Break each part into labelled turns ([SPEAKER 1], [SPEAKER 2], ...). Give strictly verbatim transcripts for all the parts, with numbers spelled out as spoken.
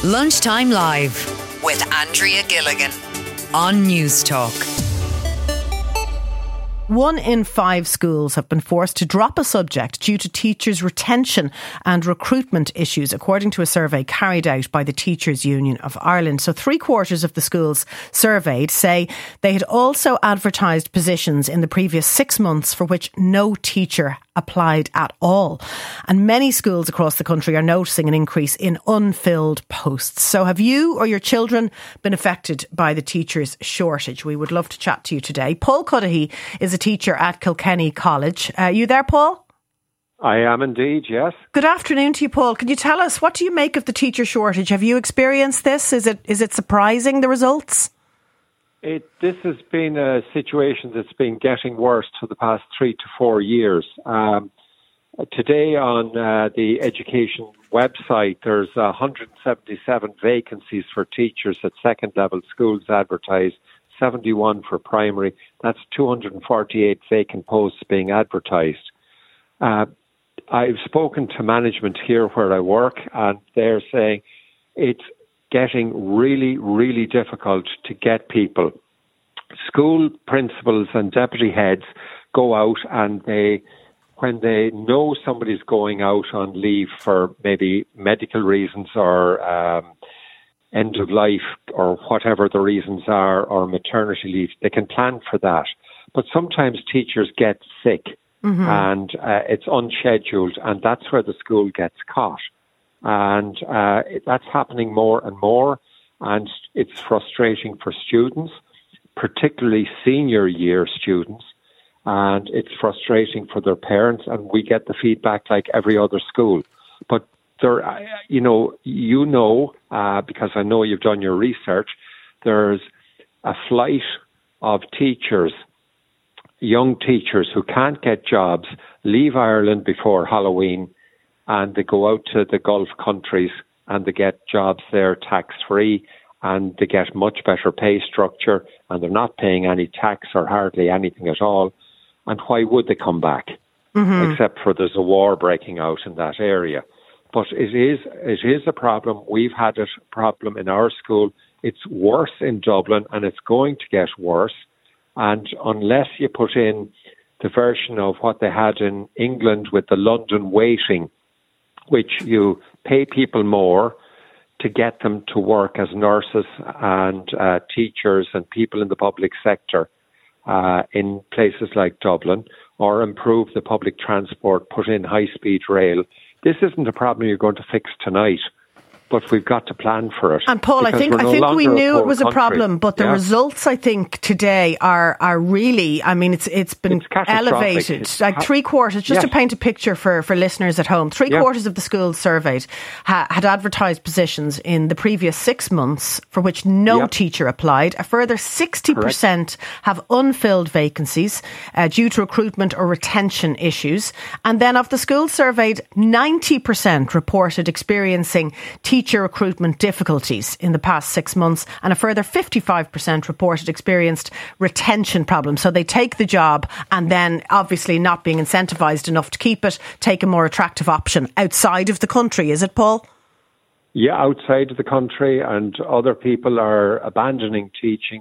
[SPEAKER 1] Lunchtime Live with Andrea Gilligan on News Talk.
[SPEAKER 2] One in five schools have been forced to drop a subject due to teachers' retention and recruitment issues, according to a survey carried out by the Teachers Union of Ireland. So three quarters of the schools surveyed say they had also advertised positions in the previous six months for which no teacher applied at all. And many schools across the country are noticing an increase in unfilled posts. So have you or your children been affected by the teachers' shortage? We would love to chat to you today. Paul Cudahy is a teacher at Kilkenny College. Uh, you there, Paul?
[SPEAKER 3] I am indeed, yes.
[SPEAKER 2] Good afternoon to you, Paul. Can you tell us, what do you make of the teacher shortage? Have you experienced this? Is it is it surprising, the results?
[SPEAKER 3] It, this has been a situation that's been getting worse for the past three to four years. Um, today on uh, the education website, there's one hundred seventy-seven vacancies for teachers at second level schools advertised, seventy-one for primary. That's two hundred forty-eight vacant posts being advertised. Uh, I've spoken to management here where I work, and they're saying it's getting really, really difficult to get people. School principals and deputy heads go out, and they, when they know somebody's going out on leave for maybe medical reasons or um, end of life or whatever the reasons are, or maternity leave, they can plan for that. But sometimes teachers get sick mm-hmm. and uh, it's unscheduled, and that's where the school gets caught. And uh, that's happening more and more, and it's frustrating for students, particularly senior year students, and it's frustrating for their parents, and we get the feedback like every other school. But there, you know, you know, uh, because I know you've done your research, there's a flight of teachers, young teachers who can't get jobs, leave Ireland before Halloween, and they go out to the Gulf countries and they get jobs there tax-free, and they get much better pay structure, and they're not paying any tax or hardly anything at all. And why would they come back? Mm-hmm. Except for there's a war breaking out in that area. But it is it is a problem. We've had a problem in our school. It's worse in Dublin, and it's going to get worse. And unless you put in the version of what they had in England with the London waiting, which you pay people more to get them to work as nurses and uh, teachers and people in the public sector uh, in places like Dublin, or improve the public transport, put in high-speed rail. This isn't a problem you're going to fix tonight, but we've got to plan for it.
[SPEAKER 2] And Paul, I think
[SPEAKER 3] no
[SPEAKER 2] I think we knew it was
[SPEAKER 3] country.
[SPEAKER 2] a problem, but the yeah. results, I think, today are are really, I mean, it's it's been
[SPEAKER 3] it's
[SPEAKER 2] elevated.
[SPEAKER 3] It's
[SPEAKER 2] like three quarters, just
[SPEAKER 3] yes.
[SPEAKER 2] to paint a picture for, for listeners at home, three yeah. quarters of the schools surveyed ha- had advertised positions in the previous six months for which no yep. teacher applied. A further sixty percent Correct. Have unfilled vacancies uh, due to recruitment or retention issues. And then of the schools surveyed, ninety percent reported experiencing teacher recruitment difficulties in the past six months, and a further fifty-five percent reported experienced retention problems. So they take the job, and then obviously not being incentivised enough to keep it, take a more attractive option outside of the country. Is it, Paul?
[SPEAKER 3] Yeah, outside of the country, and other people are abandoning teaching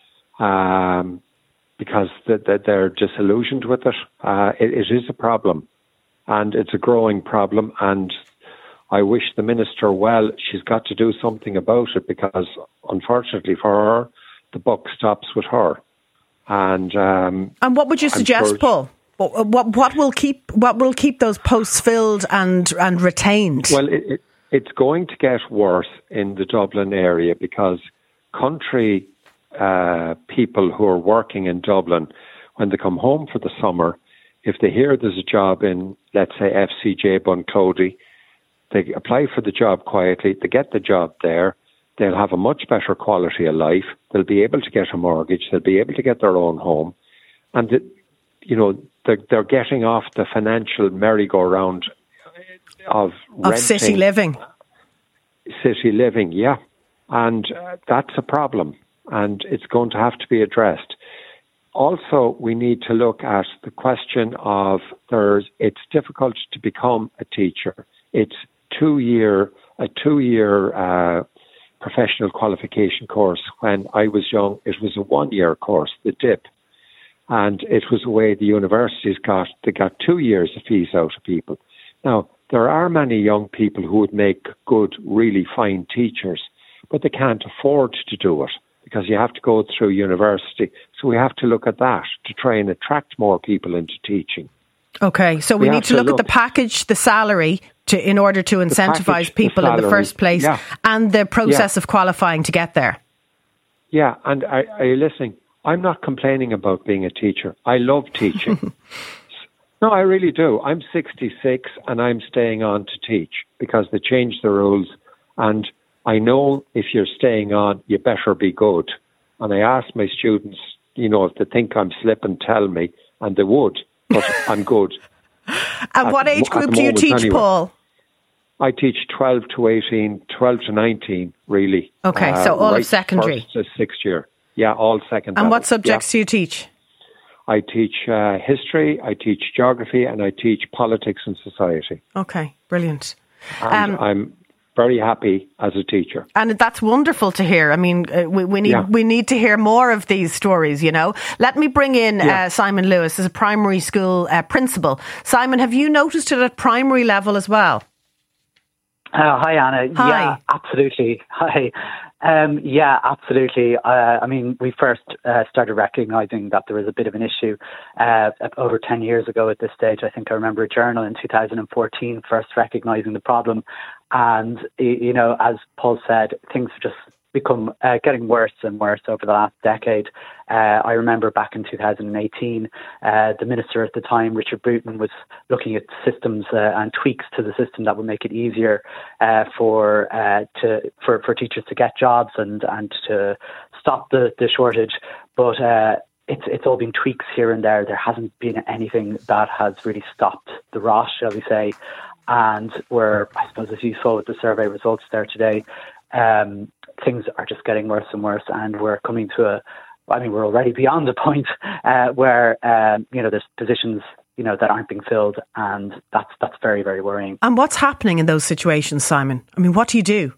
[SPEAKER 3] um, because they're disillusioned with it. Uh, it. It is a problem, and it's a growing problem, and I wish the minister well. She's got to do something about it, because unfortunately for her, the buck stops with her. And um,
[SPEAKER 2] and what would you suggest, sure, Paul? What, what what will keep what will keep those posts filled and and retained?
[SPEAKER 3] Well, it, it, it's going to get worse in the Dublin area, because country uh, people who are working in Dublin, when they come home for the summer, if they hear there's a job in, let's say, F C J Bunclody, they apply for the job quietly, they get the job there, they'll have a much better quality of life, they'll be able to get a mortgage, they'll be able to get their own home, and, the, you know, they're, they're getting off the financial merry-go-round of,
[SPEAKER 2] of
[SPEAKER 3] renting.
[SPEAKER 2] city living.
[SPEAKER 3] City living, yeah. And uh, that's a problem, and it's going to have to be addressed. Also, we need to look at the question of there's. It's difficult to become a teacher. It's two-year a two-year uh, professional qualification course. When I was young, it was a one-year course, the D I P. And it was the way the universities got, they got two years of fees out of people. Now, there are many young people who would make good, really fine teachers, but they can't afford to do it because you have to go through university. So we have to look at that to try and attract more people into teaching.
[SPEAKER 2] Okay, so we, we need to look, look at the package, the salary, to in order to incentivise people the in the first place, yeah. and the process yeah. of qualifying to get there.
[SPEAKER 3] Yeah, and are, are you listening? I'm not complaining about being a teacher. I love teaching. No, I really do. I'm sixty-six and I'm staying on to teach because they changed the rules. And I know if you're staying on, you better be good. And I ask my students, you know, if they think I'm slipping, tell me, and they would. But I'm good.
[SPEAKER 2] And at, what age group do you teach, anyway. Paul?
[SPEAKER 3] I teach twelve to eighteen, twelve to nineteen, really.
[SPEAKER 2] Okay, uh, so all right of secondary.
[SPEAKER 3] First to sixth year. Yeah, all second.
[SPEAKER 2] And
[SPEAKER 3] level.
[SPEAKER 2] What subjects
[SPEAKER 3] yeah.
[SPEAKER 2] do you teach?
[SPEAKER 3] I teach uh, history, I teach geography, and I teach politics and society.
[SPEAKER 2] Okay, brilliant.
[SPEAKER 3] And um, I'm very happy as a teacher.
[SPEAKER 2] And that's wonderful to hear. I mean, uh, we, we need yeah. we need to hear more of these stories, you know. Let me bring in yeah. uh, Simon Lewis as a primary school uh, principal. Simon, have you noticed it at primary level as well?
[SPEAKER 4] Uh, hi, Anna.
[SPEAKER 2] Hi.
[SPEAKER 4] Yeah, absolutely. Hi. Um, yeah, absolutely. Uh, I mean, we first uh, started recognising that there was a bit of an issue uh, over ten years ago at this stage. I think I remember a journal in two thousand fourteen first recognising the problem. And, you know, as Paul said, things have just become uh, getting worse and worse over the last decade. Uh, I remember back in two thousand eighteen, uh, the minister at the time, Richard Bruton, was looking at systems uh, and tweaks to the system that would make it easier uh, for uh, to for, for teachers to get jobs and, and to stop the, the shortage. But uh, it's it's all been tweaks here and there. There hasn't been anything that has really stopped the rot, shall we say. And we're, I suppose, as you saw with the survey results there today, um, things are just getting worse and worse, and we're coming to a, I mean, we're already beyond the point uh, where, um, you know, there's positions, you know, that aren't being filled, and that's that's very, very worrying.
[SPEAKER 2] And what's happening in those situations, Simon? I mean, what do you do?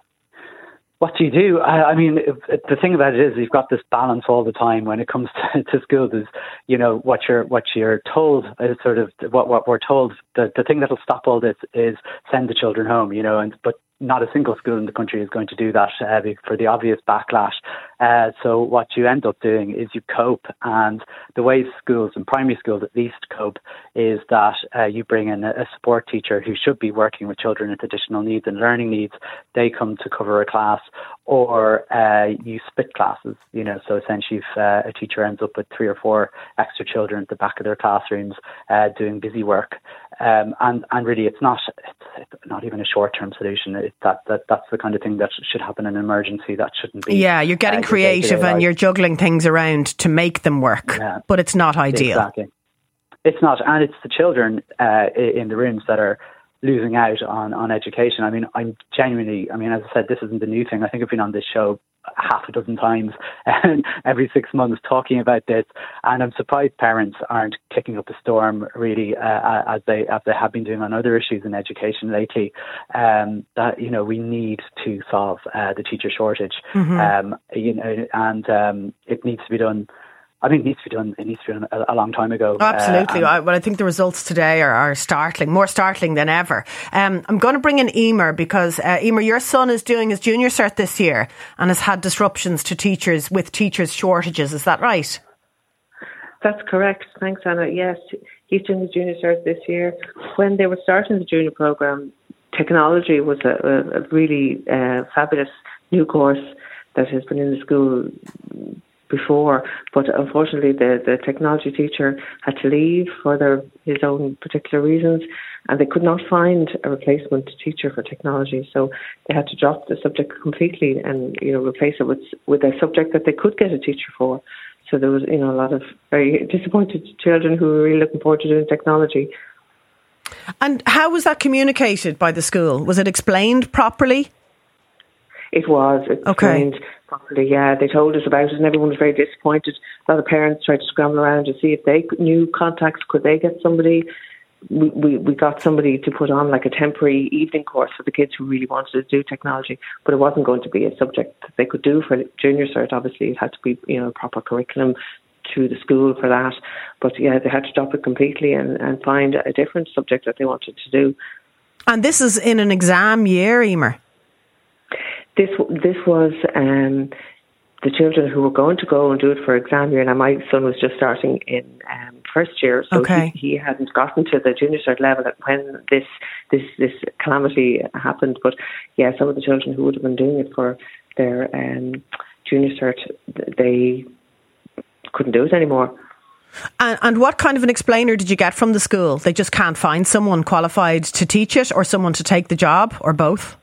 [SPEAKER 4] What do you do? I, I mean, if, if the thing about it is, you've got this balance all the time when it comes to, to schools. Is, you know, what you're what you're told is sort of what what we're told. The the thing that'll stop all this is send the children home. You know, and but not a single school in the country is going to do that uh, for the obvious backlash. Uh, so what you end up doing is you cope, and the way schools and primary schools at least cope is that uh, you bring in a, a support teacher who should be working with children with additional needs and learning needs. They come to cover a class, or uh, you split classes. You know, so essentially, if uh, a teacher ends up with three or four extra children at the back of their classrooms uh, doing busy work, um, and and really, it's not it's, it's not even a short term solution. It, that that that's the kind of thing that should happen in an emergency. That shouldn't be.
[SPEAKER 2] Yeah, you're getting uh, creative and you're juggling things around to make them work, yeah. but it's not ideal.
[SPEAKER 4] Exactly. It's not, and it's the children uh, in the rooms that are losing out on, on education. I mean, I'm genuinely, I mean, as I said, this isn't a new thing. I think I've been on this show half a dozen times every six months talking about this, and I'm surprised parents aren't kicking up a storm really uh, as they as they have been doing on other issues in education lately. Um, that you know we need to solve uh, the teacher shortage, mm-hmm. um, you know, and um, it needs to be done. I think it needs to be done. It needs to be done a, a long time ago.
[SPEAKER 2] Oh, absolutely. Uh, I, well, I think the results today are, are startling, more startling than ever. Um, I'm going to bring in Emer because uh, Emer, your son is doing his junior cert this year and has had disruptions to teachers with teachers shortages. Is that right?
[SPEAKER 5] That's correct. Thanks, Anna. Yes, he's doing his junior cert this year. When they were starting the junior programme, technology was a, a, a really uh, fabulous new course that has been in the school before, but unfortunately the, the technology teacher had to leave for their, his own particular reasons, and they could not find a replacement teacher for technology, so they had to drop the subject completely and you know replace it with with a subject that they could get a teacher for. So there was you know a lot of very disappointed children who were really looking forward to doing technology.
[SPEAKER 2] And how was that communicated by the school? Was it explained properly?
[SPEAKER 5] It was explained okay. properly, yeah. They told us about it and everyone was very disappointed. A lot of parents tried to scramble around to see if they knew contacts, could they get somebody we, we, we got somebody to put on like a temporary evening course for the kids who really wanted to do technology, but it wasn't going to be a subject that they could do for junior cert. Obviously, it had to be, you know, a proper curriculum through the school for that. But yeah, they had to drop it completely and, and find a different subject that they wanted to do.
[SPEAKER 2] And this is in an exam year, Emer?
[SPEAKER 5] This this was um, the children who were going to go and do it for exam year. Now, my son was just starting in um, first year, so
[SPEAKER 2] okay.
[SPEAKER 5] he, he hadn't gotten to the junior cert level when this this this calamity happened. But yeah, some of the children who would have been doing it for their um, junior cert, they couldn't do it anymore.
[SPEAKER 2] And, and what kind of an explainer did you get from the school? They just can't find someone qualified to teach it, or someone to take the job, or both?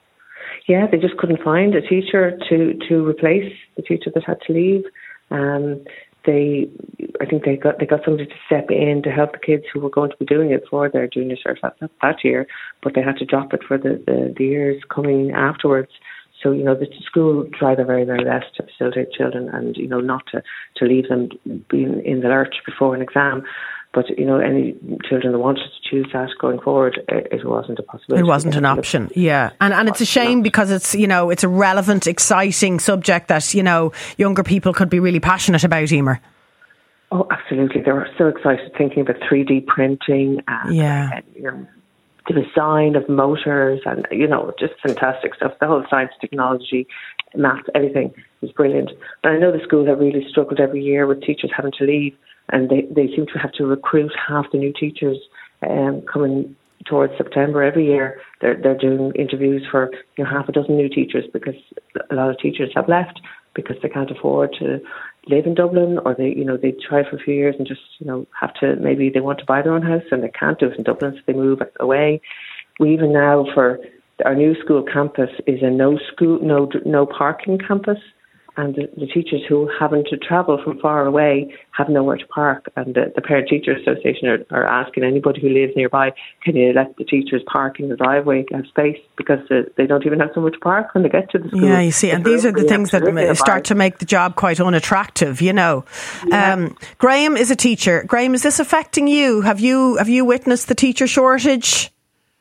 [SPEAKER 5] Yeah, they just couldn't find a teacher to, to replace the teacher that had to leave. Um, they, I think they got they got somebody to step in to help the kids who were going to be doing it for their junior cert that, that year, but they had to drop it for the, the, the years coming afterwards. So, you know, the school try their very, very best to facilitate children and, you know, not to, to leave them being in the lurch before an exam. But, you know, any children that wanted to choose that going forward, it wasn't a possibility.
[SPEAKER 2] It wasn't an option, yeah. And and it's a shame because it's, you know, it's a relevant, exciting subject that, you know, younger people could be really passionate about, Emer.
[SPEAKER 5] Oh, absolutely. They were so excited thinking about three D printing and,
[SPEAKER 2] yeah.
[SPEAKER 5] and you know, the design of motors and, you know, just fantastic stuff. The whole science, technology, maths, everything was brilliant. But I know the schools have really struggled every year with teachers having to leave, and they, they seem to have to recruit half the new teachers um, coming towards September every year. They're they're doing interviews for, you know, half a dozen new teachers because a lot of teachers have left because they can't afford to live in Dublin, or they, you know, they try for a few years and just, you know, have to, maybe they want to buy their own house and they can't do it in Dublin, so they move away. We even now, for our new school campus, is a no school, no no parking campus, and the, the teachers who having to travel from far away have nowhere to park. And the, the Parent Teacher Association are, are asking anybody who lives nearby, can you let the teachers park in the driveway to have space, because uh, they don't even have somewhere to park when they get to the school.
[SPEAKER 2] Yeah, you see, and these are the things that start to make the job quite unattractive, you know. Yeah. Um, Graham is a teacher. Graham, is this affecting you? Have you have you witnessed the teacher shortage?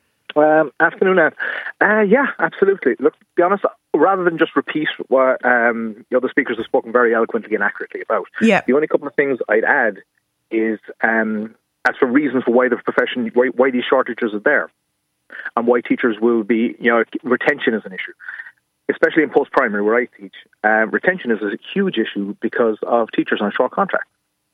[SPEAKER 6] Um, afternoon, Anne. Uh, yeah, absolutely. Look, to be honest, rather than just repeat what um, the other speakers have spoken very eloquently and accurately about,
[SPEAKER 2] yeah.
[SPEAKER 6] the only couple of things I'd add is um, as for reasons for why the profession, why, why these shortages are there, and why teachers will be, you know, retention is an issue, especially in post-primary where I teach. Uh, retention is a huge issue because of teachers on short contracts.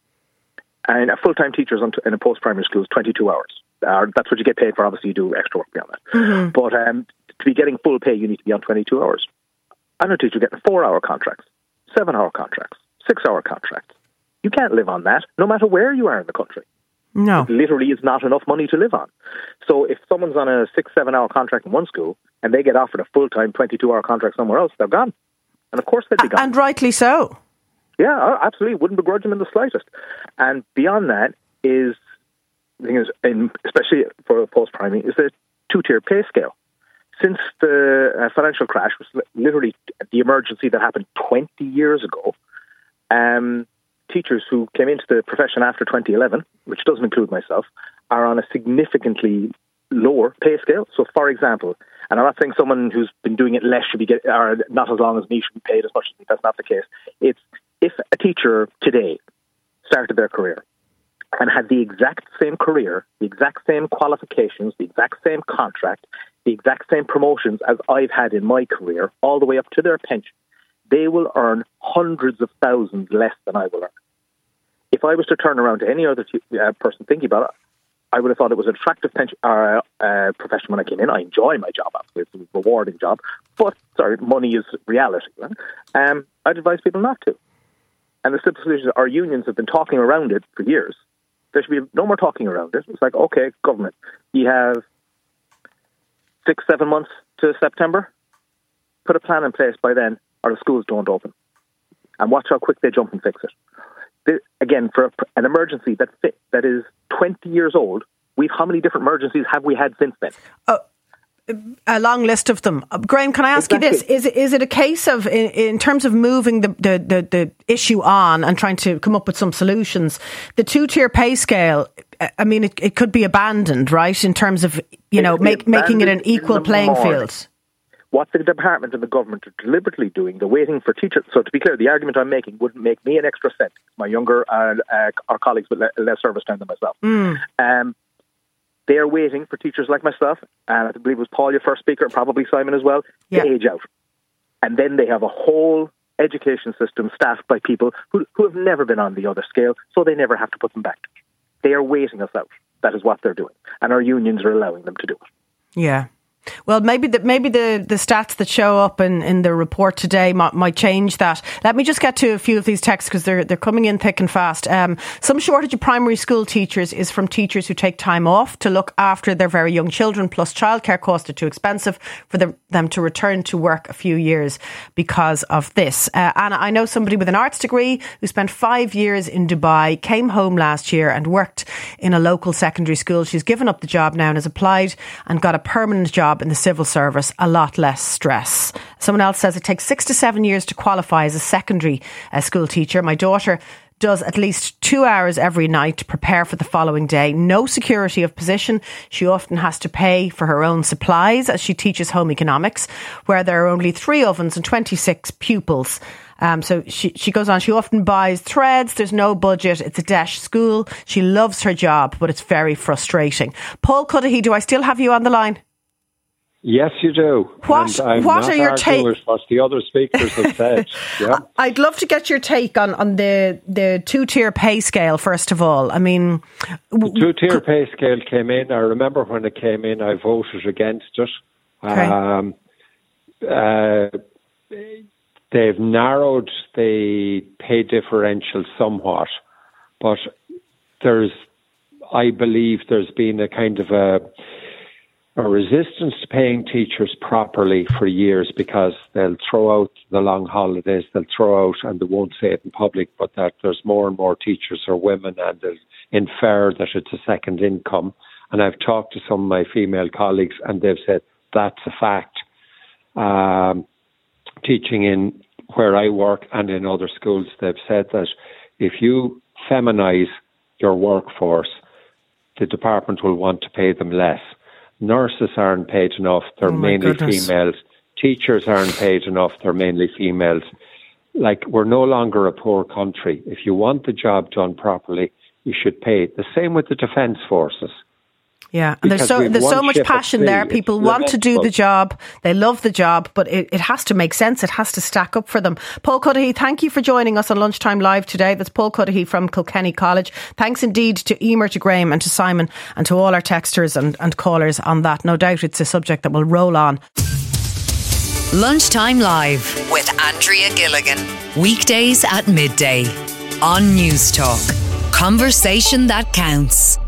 [SPEAKER 6] And a full-time teacher in a post-primary school is twenty-two hours. Uh, that's what you get paid for. Obviously, you do extra work beyond that. Mm-hmm. But um, to be getting full pay, you need to be on twenty-two hours. I know teachers getting four-hour contracts, seven-hour contracts, six-hour contracts. You can't live on that, no matter where you are in the country.
[SPEAKER 2] No.
[SPEAKER 6] It literally is not enough money to live on. So if someone's on a six, seven-hour contract in one school and they get offered a full-time twenty-two-hour contract somewhere else, they're gone. And of course they'd be gone.
[SPEAKER 2] And rightly so.
[SPEAKER 6] Yeah, absolutely. Wouldn't begrudge them in the slightest. And beyond that is, the thing is, in, especially for post-primary, is the two-tier pay scale. Since the uh, financial crash was literally the emergency that happened twenty years ago, um, teachers who came into the profession after twenty eleven, which doesn't include myself, are on a significantly lower pay scale. So, for example, and I'm not saying someone who's been doing it less should be get, or not as long as me should be paid as much as me. That's not the case. It's if a teacher today started their career and had the exact same career, the exact same qualifications, the exact same contract, the exact same promotions as I've had in my career, all the way up to their pension, they will earn hundreds of thousands less than I will earn. If I was to turn around to any other t- uh, person thinking about it, I would have thought it was an attractive pension, uh, uh, profession when I came in. I enjoy my job, absolutely. It's a rewarding job. But, sorry, money is reality. Right? Um, I'd advise people not to. And the simple solution is our unions have been talking around it for years. There should be no more talking around it. It's like, okay, government, you have six, seven months to September. Put a plan in place by then, or the schools don't open. And watch how quick they jump and fix it. The, again, for a, an emergency that fit, that is twenty years old, we've how many different emergencies have we had since then?
[SPEAKER 2] Uh, a long list of them. Uh, Graham, can I ask exactly. you this? Is it, is it a case of, in, in terms of moving the, the, the, the issue on and trying to come up with some solutions, the two-tier pay scale, I mean, it, it could be abandoned, right? In terms of, you know, make, making it an equal playing
[SPEAKER 6] morning.
[SPEAKER 2] field.
[SPEAKER 6] What the department and the government are deliberately doing, they're waiting for teachers. So to be clear, the argument I'm making wouldn't make me an extra cent. My younger uh, uh, our colleagues with le- less service time than myself.
[SPEAKER 2] Mm.
[SPEAKER 6] Um, they are waiting for teachers like myself, and I believe it was Paul, your first speaker, and probably Simon as well,
[SPEAKER 2] yeah.
[SPEAKER 6] to age out. And then they have a whole education system staffed by people who, who have never been on the other scale, so they never have to put them back. They are waiting us out. That is what they're doing. And our unions are allowing them to do it.
[SPEAKER 2] Yeah. Well, maybe the maybe the, the stats that show up in, in the report today might, might change that. Let me just get to a few of these texts because they're they're coming in thick and fast. Um, some shortage of primary school teachers is from teachers who take time off to look after their very young children, plus childcare costs are too expensive for them, them to return to work a few years because of this. Uh, Anna, I know somebody with an arts degree who spent five years in Dubai, came home last year and worked in a local secondary school. She's given up the job now and has applied and got a permanent job in the civil service, a lot less stress. Someone else says it takes six to seven years to qualify as a secondary uh, school teacher. My daughter does at least two hours every night to prepare for the following day. No security of position. She often has to pay for her own supplies as she teaches home economics, where there are only three ovens and twenty-six pupils. Um, so she, she goes on, she often buys threads. There's no budget. It's a dash school. She loves her job, but it's very frustrating. Paul Cudahy, do I still have you on the line?
[SPEAKER 3] Yes, you do.
[SPEAKER 2] What,
[SPEAKER 3] and I'm
[SPEAKER 2] what
[SPEAKER 3] not
[SPEAKER 2] are your takes?
[SPEAKER 3] What the other speakers have said. Yeah.
[SPEAKER 2] I'd love to get your take on, on the, the two-tier pay scale, first of all. I mean...
[SPEAKER 3] The two-tier pay scale came in. I remember when it came in, I voted against it.
[SPEAKER 2] Okay.
[SPEAKER 3] Um, uh, they've narrowed the pay differential somewhat, but there's, I believe there's been a kind of a... a resistance to paying teachers properly for years because they'll throw out the long holidays, they'll throw out, and they won't say it in public, but that there's more and more teachers are women and they'll infer that it's a second income. And I've talked to some of my female colleagues and they've said that's a fact. Um, teaching in where I work and in other schools, they've said that if you feminise your workforce, the department will want to pay them less. Nurses aren't paid enough, they're oh mainly goodness. females. Teachers aren't paid enough, they're mainly females. Like, we're no longer a poor country. If you want the job done properly, you should pay. The same with the defence forces.
[SPEAKER 2] Yeah, and there's so there's so much passion there. People want to do the job. They love the job, but it, it has to make sense. It has to stack up for them. Paul Cudahy, thank you for joining us on Lunchtime Live today. That's Paul Cudahy from Kilkenny College. Thanks indeed to Emer, to Graham and to Simon and to all our texters and, and callers on that. No doubt it's a subject that will roll on.
[SPEAKER 1] Lunchtime Live with Andrea Gilligan. Weekdays at midday on News Talk. Conversation that counts.